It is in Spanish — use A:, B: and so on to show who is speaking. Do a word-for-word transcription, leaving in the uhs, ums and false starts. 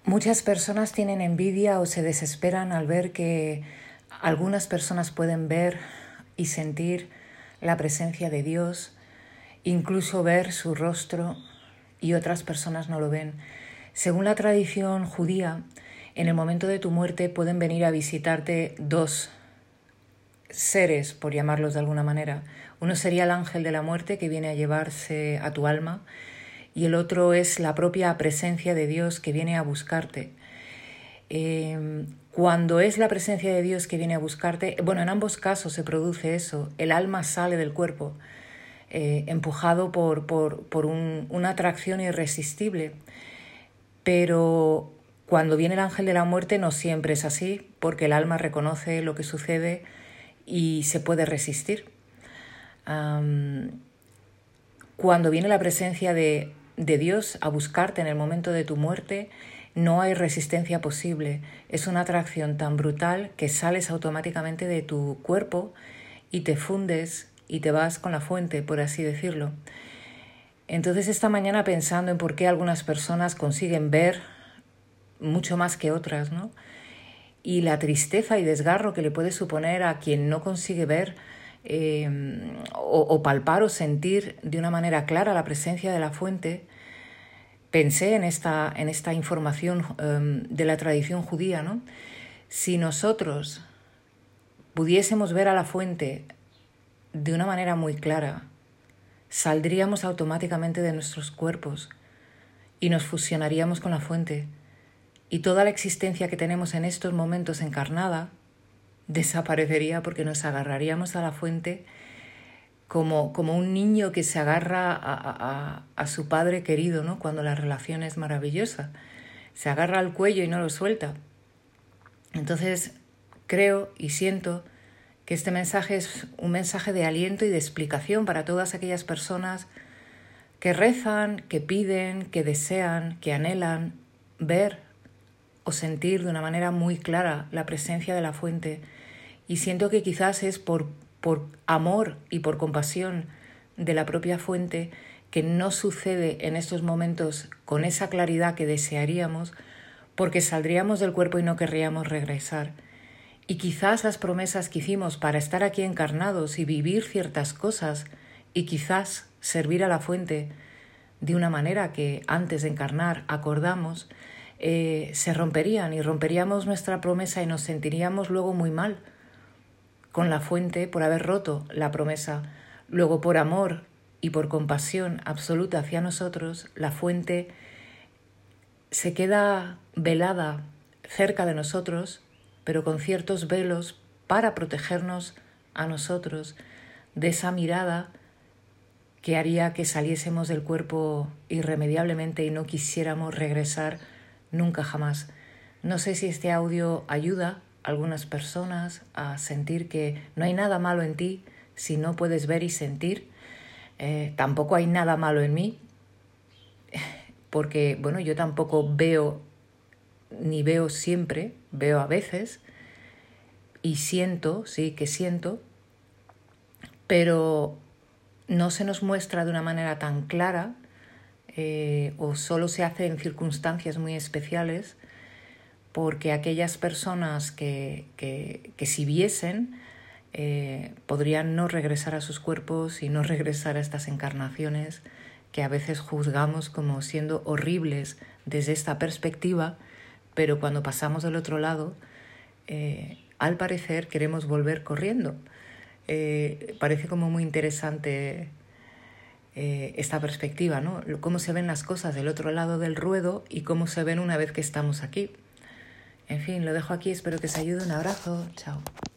A: Muchas personas tienen envidia o se desesperan al ver que algunas personas pueden ver y sentir la presencia de Dios, incluso ver su rostro, y otras personas no lo ven. Según la tradición judía, en el momento de tu muerte pueden venir a visitarte dos seres, por llamarlos de alguna manera. Uno sería el ángel de la muerte que viene a llevarse a tu alma, y el otro es la propia presencia de Dios que viene a buscarte. Eh, cuando es la presencia de Dios que viene a buscarte, bueno, en ambos casos se produce eso, el alma sale del cuerpo, eh, empujado por, por, por un, una atracción irresistible. Pero cuando viene el ángel de la muerte no siempre es así, porque el alma reconoce lo que sucede y se puede resistir. Um, cuando viene la presencia de, de Dios a buscarte en el momento de tu muerte, no hay resistencia posible. Es una atracción tan brutal que sales automáticamente de tu cuerpo y te fundes y te vas con la fuente, por así decirlo. Entonces, esta mañana, pensando en por qué algunas personas consiguen ver mucho más que otras, ¿no? Y la tristeza y desgarro que le puede suponer a quien no consigue ver eh, o, o palpar o sentir de una manera clara la presencia de la fuente, pensé en esta, en esta información um, de la tradición judía, ¿no? Si nosotros pudiésemos ver a la fuente de una manera muy clara, saldríamos automáticamente de nuestros cuerpos y nos fusionaríamos con la fuente. Y toda la existencia que tenemos en estos momentos encarnada desaparecería, porque nos agarraríamos a la fuente como, como un niño que se agarra a, a, a su padre querido, ¿no? Cuando la relación es maravillosa. Se agarra al cuello y no lo suelta. Entonces creo y siento que este mensaje es un mensaje de aliento y de explicación para todas aquellas personas que rezan, que piden, que desean, que anhelan ver o sentir de una manera muy clara la presencia de la fuente. Y siento que quizás es por, por amor y por compasión de la propia fuente que no sucede en estos momentos con esa claridad que desearíamos, porque saldríamos del cuerpo y no querríamos regresar. Y quizás las promesas que hicimos para estar aquí encarnados y vivir ciertas cosas y quizás servir a la fuente de una manera que antes de encarnar acordamos, eh, se romperían y romperíamos nuestra promesa y nos sentiríamos luego muy mal con la fuente por haber roto la promesa. Luego, por amor y por compasión absoluta hacia nosotros, la fuente se queda velada cerca de nosotros, pero con ciertos velos para protegernos a nosotros de esa mirada que haría que saliésemos del cuerpo irremediablemente y no quisiéramos regresar nunca jamás. No sé si este audio ayuda a algunas personas a sentir que no hay nada malo en ti si no puedes ver y sentir. Eh, tampoco hay nada malo en mí, porque bueno, yo tampoco veo ni veo siempre, veo a veces y siento, sí que siento, pero no se nos muestra de una manera tan clara eh, o solo se hace en circunstancias muy especiales, porque aquellas personas que, que, que si viesen eh, podrían no regresar a sus cuerpos y no regresar a estas encarnaciones que a veces juzgamos como siendo horribles desde esta perspectiva, pero cuando pasamos del otro lado, eh, al parecer queremos volver corriendo. Eh, parece como muy interesante eh, esta perspectiva, ¿no? Cómo se ven las cosas del otro lado del ruedo y cómo se ven una vez que estamos aquí. En fin, lo dejo aquí, espero que os ayude. Un abrazo, chao.